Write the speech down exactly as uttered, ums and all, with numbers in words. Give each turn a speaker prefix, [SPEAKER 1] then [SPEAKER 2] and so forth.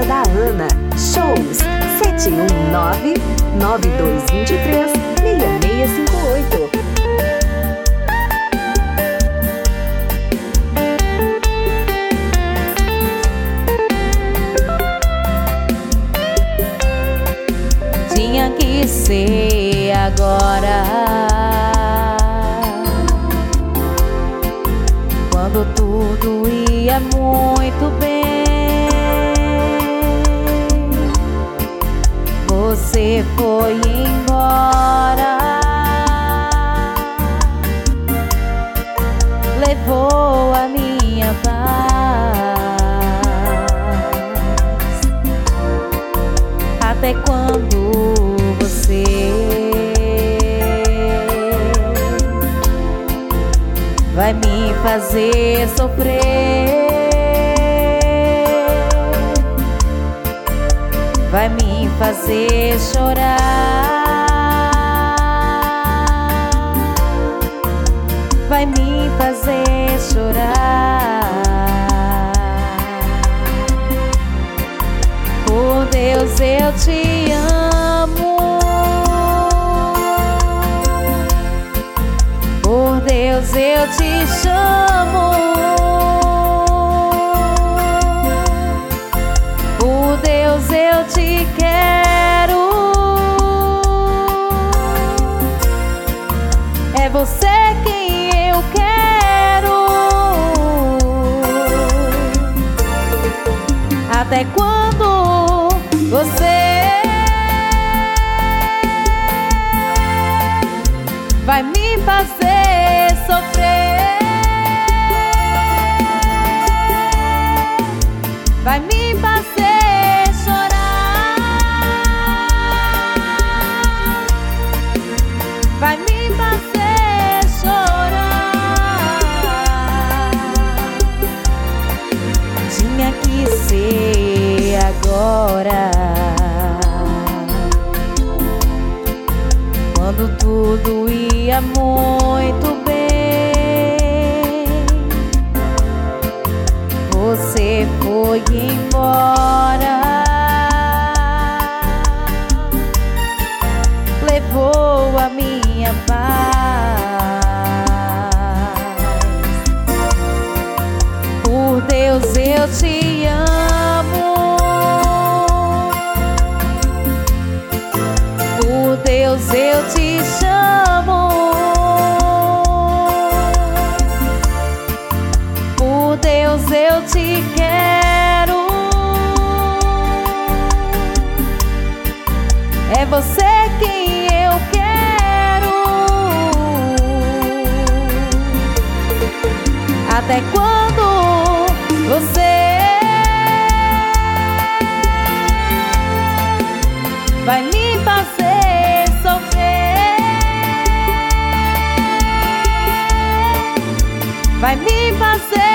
[SPEAKER 1] casa da Ana. Shows sete um nove, nove dois dois três, seis seis cinco oito.
[SPEAKER 2] Tinha que ser agora, quando tudo ia muito bem. Você foi embora, levou a minha paz. Até quando você vai me fazer sofrer? Vai me fazer chorar? Vai me fazer chorar? Por Deus, eu te amo. Por Deus, eu te chamo. Por Deus, eu te quero. É você quem eu quero. Até quando você vai me fazer sofrer? Vai me fazer chorar? Vai me fazer chorar? Tinha que ser agora, quando tudo ia muito bem. Você foi embora, levou a minha paz. Por Deus, eu te amo. Por Deus, eu te chamo. Por Deus, eu te quero. É você quem eu quero. Até quando você vai me fazer sofrer? Vai me fazer